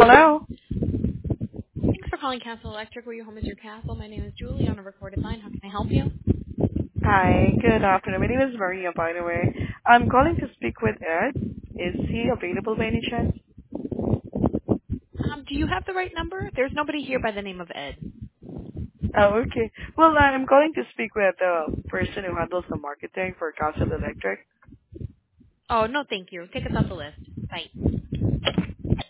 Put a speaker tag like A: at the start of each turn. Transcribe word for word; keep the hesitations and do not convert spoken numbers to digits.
A: Hello.
B: Thanks for calling Castle Electric, where your home is your castle. My name is Julie on a recorded line. How can I help you?
A: Hi, good afternoon. My name is Maria, by the way. I'm calling to speak with Ed. Is he available by any chance?
B: Um, do you have the right number? There's nobody here by the name of Ed.
A: Oh, okay. Well, I'm calling to speak with the person who handles the marketing for Castle Electric.
B: Oh, no, thank you. Take us off the list. Bye.